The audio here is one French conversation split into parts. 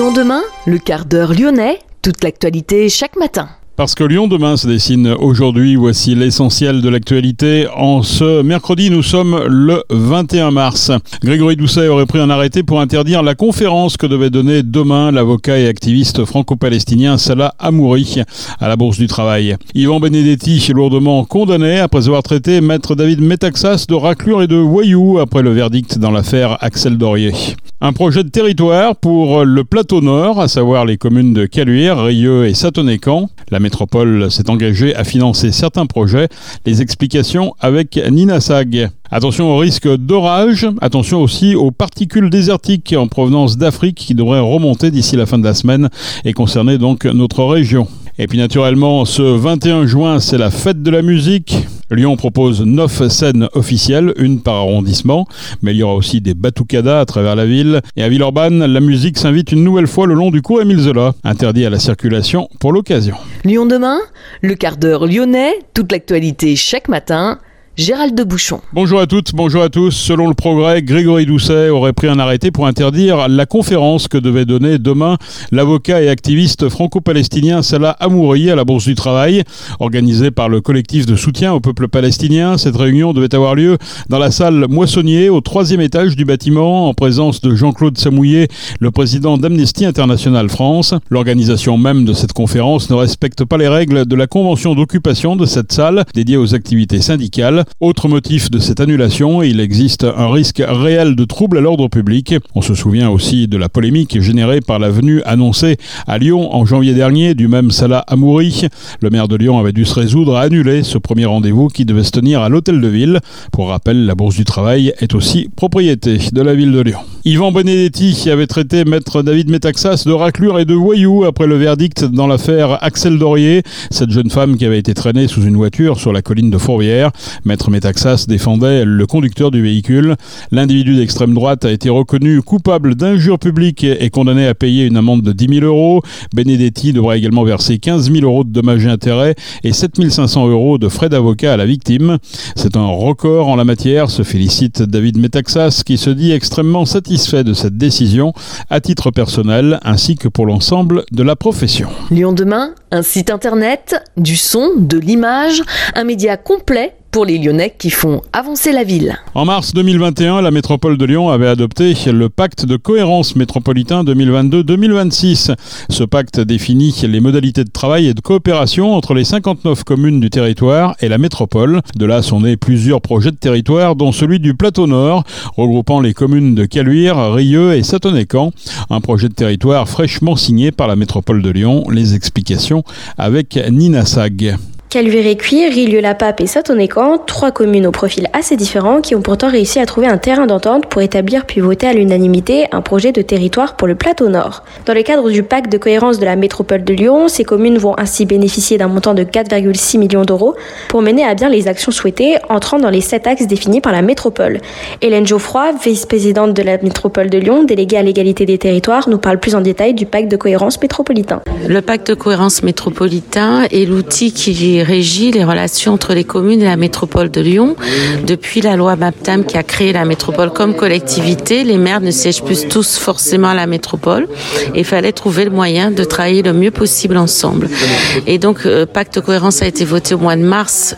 Lyon demain, le quart d'heure lyonnais, toute l'actualité chaque matin. Parce que Lyon demain se dessine aujourd'hui, voici l'essentiel de l'actualité. En ce mercredi, nous sommes le 21 mars. Grégory Doucet aurait pris un arrêté pour interdire la conférence que devait donner demain l'avocat et activiste franco-palestinien Salah Hamouri à la Bourse du Travail. Yvan Benedetti, lourdement condamné après avoir traité maître David Metaxas de raclure et de voyou après le verdict dans l'affaire Axel Dorier. Un projet de territoire pour le plateau nord, à savoir les communes de Caluire, Rieux et Satonécan. La métropole s'est engagée à financer certains projets. Les explications avec Nina Sag. Attention au risque d'orage, attention aussi aux particules désertiques en provenance d'Afrique qui devraient remonter d'ici la fin de la semaine et concerner donc notre région. Et puis naturellement, ce 21 juin, c'est la fête de la musique. Lyon propose 9 scènes officielles, une par arrondissement, mais il y aura aussi des batucadas à travers la ville. Et à Villeurbanne, la musique s'invite une nouvelle fois le long du cours Émile Zola, interdit à la circulation pour l'occasion. Lyon demain, le quart d'heure lyonnais, toute l'actualité chaque matin. Gérald de Bouchon. Bonjour à toutes, bonjour à tous. Selon le Progrès, Grégory Doucet aurait pris un arrêté pour interdire la conférence que devait donner demain l'avocat et activiste franco-palestinien Salah Hamouri à la Bourse du Travail. Organisée par le collectif de soutien au peuple palestinien, cette réunion devait avoir lieu dans la salle Moissonnier, au 3e étage du bâtiment, en présence de Jean-Claude Samouillet, le président d'Amnesty International France. L'organisation même de cette conférence ne respecte pas les règles de la convention d'occupation de cette salle, dédiée aux activités syndicales. Autre motif de cette annulation, il existe un risque réel de trouble à l'ordre public. On se souvient aussi de la polémique générée par la venue annoncée à Lyon en janvier dernier du même Salah Hamouri. Le maire de Lyon avait dû se résoudre à annuler ce premier rendez-vous qui devait se tenir à l'Hôtel de Ville. Pour rappel, la Bourse du Travail est aussi propriété de la ville de Lyon. Yvan Benedetti avait traité maître David Metaxas de raclure et de voyou après le verdict dans l'affaire Axel Dorier, cette jeune femme qui avait été traînée sous une voiture sur la colline de Fourvière. Maître Metaxas défendait le conducteur du véhicule. L'individu d'extrême droite a été reconnu coupable d'injure publique et condamné à payer une amende de 10 000 euros. Benedetti devra également verser 15 000 euros de dommages et intérêts et 7 500 euros de frais d'avocat à la victime. C'est un record en la matière, se félicite David Metaxas, qui se dit extrêmement satisfait de cette décision à titre personnel ainsi que pour l'ensemble de la profession. Lyon demain, un site internet, du son, de l'image, un média complet pour les Lyonnais qui font avancer la ville. En mars 2021, la métropole de Lyon avait adopté le pacte de cohérence métropolitain 2022-2026. Ce pacte définit les modalités de travail et de coopération entre les 59 communes du territoire et la métropole. De là sont nés plusieurs projets de territoire, dont celui du Plateau Nord, regroupant les communes de Caluire, Rieux et Satonécan. Un projet de territoire fraîchement signé par la métropole de Lyon. Les explications avec Nina Sag. Caluire-et-Cuire, Rieux-la-Pape et Satonécan, 3 communes au profil assez différent qui ont pourtant réussi à trouver un terrain d'entente pour établir puis voter à l'unanimité un projet de territoire pour le plateau nord. Dans le cadre du pacte de cohérence de la métropole de Lyon, ces communes vont ainsi bénéficier d'un montant de 4,6 millions d'euros pour mener à bien les actions souhaitées entrant dans les 7 axes définis par la métropole. Hélène Geoffroy, vice-présidente de la métropole de Lyon, déléguée à l'égalité des territoires, nous parle plus en détail du pacte de cohérence métropolitain. Le pacte de cohérence métropolitain est l'outil qui régit les relations entre les communes et la métropole de Lyon. Depuis la loi MAPTAM qui a créé la métropole comme collectivité, les maires ne siègent plus tous forcément à la métropole et il fallait trouver le moyen de travailler le mieux possible ensemble. Et donc, pacte de cohérence a été voté au mois de mars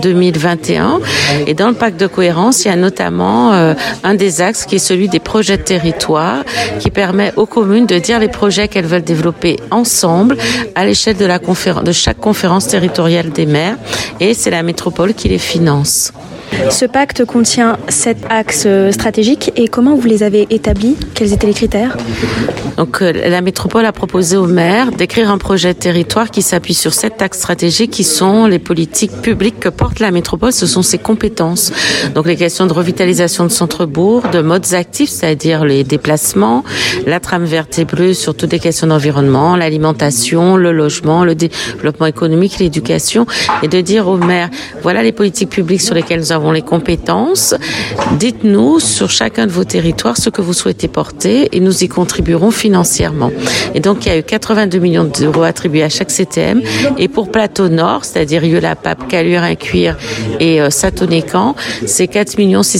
2021 et dans le pacte de cohérence, il y a notamment un des axes qui est celui des projets de territoire qui permet aux communes de dire les projets qu'elles veulent développer ensemble à l'échelle de chaque conférence territoriale des maires et c'est la métropole qui les finance. Ce pacte contient 7 axes stratégiques et comment vous les avez établis? Quels étaient les critères? Donc la métropole a proposé aux maires d'écrire un projet de territoire qui s'appuie sur 7 axes stratégiques qui sont les politiques publiques que porte la métropole, ce sont ses compétences. Donc les questions de revitalisation de centres-bourgs, de modes actifs, c'est-à-dire les déplacements, la trame verte et bleue sur toutes les questions d'environnement, l'alimentation, le logement, le développement économique, l'éducation et de dire aux maires, voilà les politiques publiques sur lesquelles nous avons avons les compétences. Dites-nous sur chacun de vos territoires ce que vous souhaitez porter et nous y contribuerons financièrement. Et donc, il y a eu 82 millions d'euros attribués à chaque CTM. Et pour Plateau Nord, c'est-à-dire Rieux-la-Pape, Caluire-Cuire et Satoné-Camp, c'est 4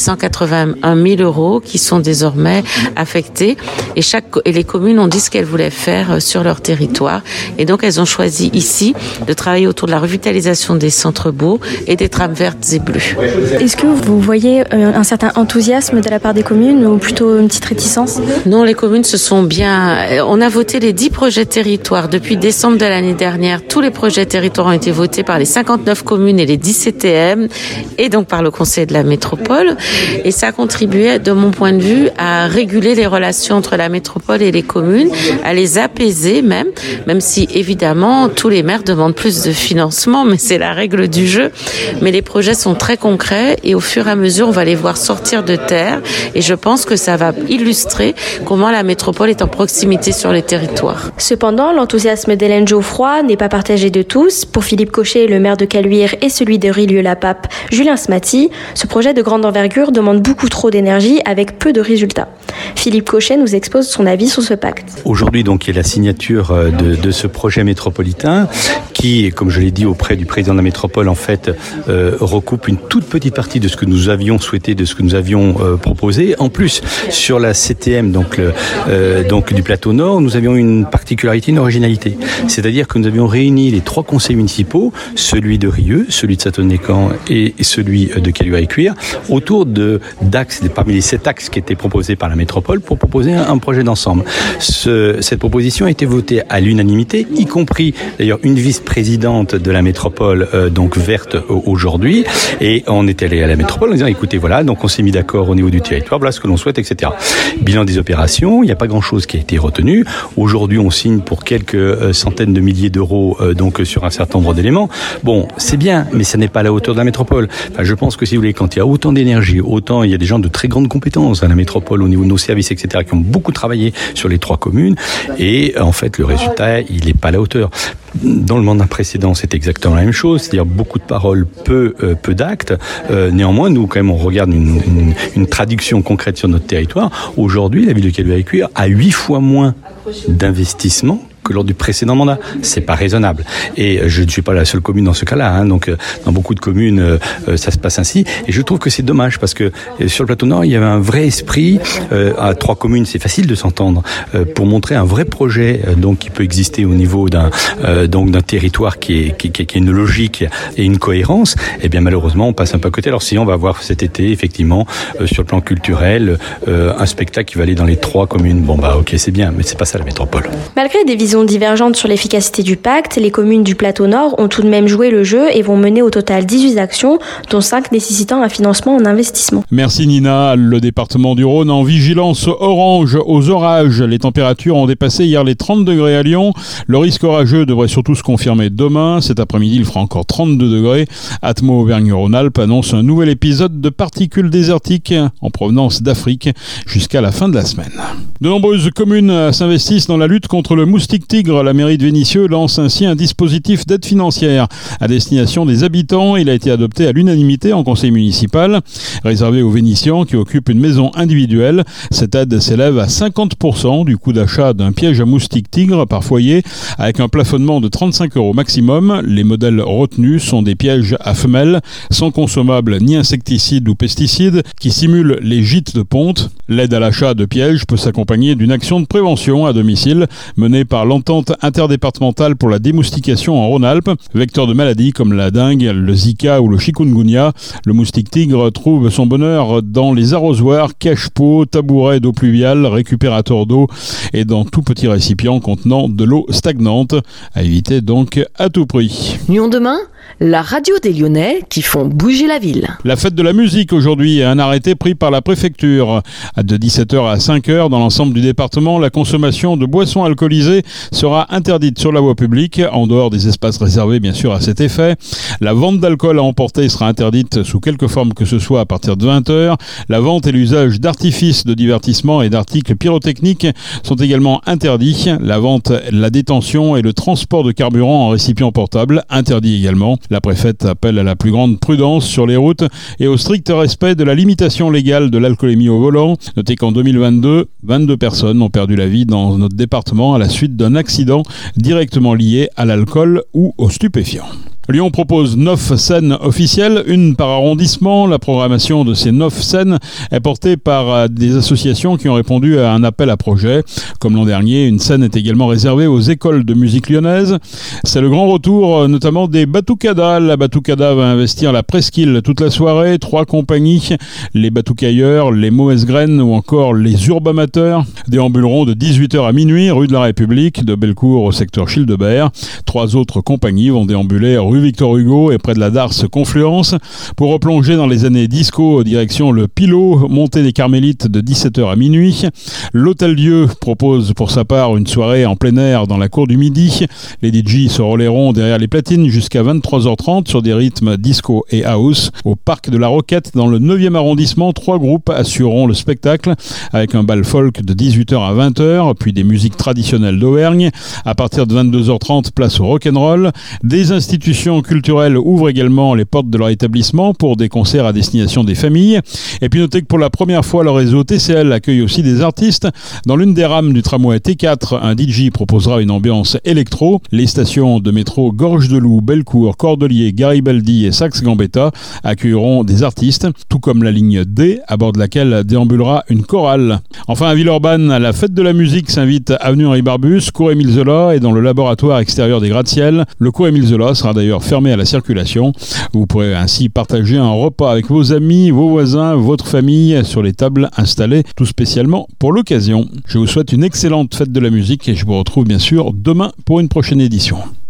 681 000 euros qui sont désormais affectés. Et les communes ont dit ce qu'elles voulaient faire sur leur territoire. Et donc, elles ont choisi ici de travailler autour de la revitalisation des centres-bourgs et des trames vertes et bleues. Est-ce que vous voyez un certain enthousiasme de la part des communes ou plutôt une petite réticence ? Non, les communes se sont bien... On a voté les 10 projets territoires. Depuis décembre de l'année dernière, tous les projets territoires ont été votés par les 59 communes et les 10 CTM et donc par le Conseil de la métropole. Et ça a contribué, de mon point de vue, à réguler les relations entre la métropole et les communes, à les apaiser même si évidemment tous les maires demandent plus de financement, mais c'est la règle du jeu. Mais les projets sont très concrets et au fur et à mesure, on va les voir sortir de terre et je pense que ça va illustrer comment la métropole est en proximité sur les territoires. Cependant, l'enthousiasme d'Hélène Geoffroy n'est pas partagé de tous. Pour Philippe Cochet, le maire de Caluire, et celui de Rieux-la-Pape, Julien Smati, ce projet de grande envergure demande beaucoup trop d'énergie avec peu de résultats. Philippe Cochet nous expose son avis sur ce pacte. Aujourd'hui, donc, il y a la signature de ce projet métropolitain qui, comme je l'ai dit auprès du président de la métropole, en fait, recoupe une toute petite partie de ce que nous avions souhaité, de ce que nous avions proposé. En plus, sur la CTM, donc du Plateau Nord, nous avions une particularité, une originalité. C'est-à-dire que nous avions réuni les 3 conseils municipaux, celui de Rieux, celui de Satoné-Camp et celui de Caluire-et-Cuire, autour d'axes, parmi les 7 axes qui étaient proposés par la métropole pour proposer un projet d'ensemble. Cette proposition a été votée à l'unanimité, y compris d'ailleurs une vice-présidente de la métropole donc verte aujourd'hui, et on est allé à la métropole en disant écoutez voilà, donc on s'est mis d'accord au niveau du territoire, voilà ce que l'on souhaite, etc. Bilan des opérations, il n'y a pas grand-chose qui a été retenu. Aujourd'hui on signe pour quelques centaines de milliers d'euros donc sur un certain nombre d'éléments. Bon, c'est bien, mais ça n'est pas à la hauteur de la métropole. Enfin, je pense que si vous voulez, quand il y a autant d'énergie, autant il y a des gens de très grandes compétences à la métropole au niveau de nos services, etc., qui ont beaucoup travaillé sur les 3 communes, et en fait le résultat il n'est pas à la hauteur. Dans le mandat précédent, c'est exactement la même chose, c'est-à-dire beaucoup de paroles, peu d'actes. Néanmoins, nous, quand même, on regarde une traduction concrète sur notre territoire. Aujourd'hui, la ville de Caluire-et-Cuire a 8 fois moins d'investissement que lors du précédent mandat. C'est pas raisonnable. Et je ne suis pas la seule commune dans ce cas-là. Donc, dans beaucoup de communes, ça se passe ainsi. Et je trouve que c'est dommage parce que sur le Plateau Nord, il y avait un vrai esprit. À 3 communes, c'est facile de s'entendre pour montrer un vrai projet donc qui peut exister au niveau d'un territoire qui a une logique et une cohérence. Et bien malheureusement, on passe un peu à côté. Alors si on va voir cet été, effectivement, sur le plan culturel, un spectacle qui va aller dans les 3 communes. Bon bah ok, c'est bien, mais c'est pas ça la métropole. Malgré des visions divergentes sur l'efficacité du pacte, les communes du Plateau Nord ont tout de même joué le jeu et vont mener au total 18 actions, dont 5 nécessitant un financement en investissement. Merci Nina. Le département du Rhône en vigilance orange aux orages. Les températures ont dépassé hier les 30 degrés à Lyon. Le risque orageux devrait surtout se confirmer demain. Cet après-midi, il fera encore 32 degrés. Atmo Auvergne-Rhône-Alpes annonce un nouvel épisode de particules désertiques en provenance d'Afrique jusqu'à la fin de la semaine. De nombreuses communes s'investissent dans la lutte contre le moustique tigre. La mairie de Vénissieux lance ainsi un dispositif d'aide financière à destination des habitants. Il a été adopté à l'unanimité en conseil municipal, réservé aux Vénitiens qui occupent une maison individuelle. Cette aide s'élève à 50% du coût d'achat d'un piège à moustique tigre par foyer, avec un plafonnement de 35 € maximum. Les modèles retenus sont des pièges à femelles, sans consommables ni insecticides ou pesticides, qui simulent les gîtes de ponte. L'aide à l'achat de pièges peut s'accompagner d'une action de prévention à domicile, menée par l'entente interdépartementale pour la démoustication en Rhône-Alpes. Vecteur de maladies comme la dengue, le Zika ou le chikungunya, le moustique tigre trouve son bonheur dans les arrosoirs, cache-pots, tabourets d'eau pluviale, récupérateurs d'eau et dans tout petit récipient contenant de l'eau stagnante. À éviter donc à tout prix. Lyon demain, la radio des Lyonnais qui font bouger la ville. La fête de la musique aujourd'hui, un arrêté pris par la préfecture. De 17h à 5h dans l'ensemble du département, la consommation de boissons alcoolisées sera interdite sur la voie publique, en dehors des espaces réservés bien sûr à cet effet. La vente d'alcool à emporter sera interdite sous quelque forme que ce soit à partir de 20h. La vente et l'usage d'artifices de divertissement et d'articles pyrotechniques sont également interdits. La vente, la détention et le transport de carburant en récipient portable interdit également. également. La préfète appelle à la plus grande prudence sur les routes et au strict respect de la limitation légale de l'alcoolémie au volant. Notez qu'en 2022, 22 personnes ont perdu la vie dans notre département à la suite d'un accident directement lié à l'alcool ou aux stupéfiants. Lyon propose 9 scènes officielles, une par arrondissement. La programmation de ces 9 scènes est portée par des associations qui ont répondu à un appel à projet. Comme l'an dernier, une scène est également réservée aux écoles de musique lyonnaises. C'est le grand retour notamment des Batucadas. La Batucada va investir la presqu'île toute la soirée. 3 compagnies, les Batucailleurs, les Mauvaises Graines ou encore les Urbamateurs, déambuleront de 18h à minuit rue de la République, de Bellecour au secteur Childebert. 3 autres compagnies vont déambuler rue Victor Hugo et près de la Darse Confluence pour replonger dans les années disco direction le Pilot, montée des Carmélites de 17h à minuit. L'Hôtel-Dieu propose pour sa part une soirée en plein air dans la cour du Midi. Les DJ se relayeront derrière les platines jusqu'à 23h30 sur des rythmes disco et house. Au Parc de la Roquette, dans le 9e arrondissement, 3 groupes assureront le spectacle avec un bal folk de 18h à 20h, puis des musiques traditionnelles d'Auvergne. À partir de 22h30, place au rock'n'roll. Des institutions culturelles ouvrent également les portes de leur établissement pour des concerts à destination des familles. Et puis notez que pour la première fois, le réseau TCL accueille aussi des artistes. Dans l'une des rames du tramway T4, un DJ proposera une ambiance électro. Les stations de métro Gorge de Loup, Bellecour, Cordelier, Garibaldi et Saxe-Gambetta accueilleront des artistes, tout comme la ligne D, à bord de laquelle déambulera une chorale. Enfin, à Villeurbanne, la fête de la musique s'invite avenue Henri Barbus, cours Émile Zola et dans le laboratoire extérieur des gratte-ciel. Le cours Émile Zola sera d'ailleurs fermé à la circulation. Vous pourrez ainsi partager un repas avec vos amis, vos voisins, votre famille sur les tables installées tout spécialement pour l'occasion. Je vous souhaite une excellente fête de la musique et je vous retrouve bien sûr demain pour une prochaine édition.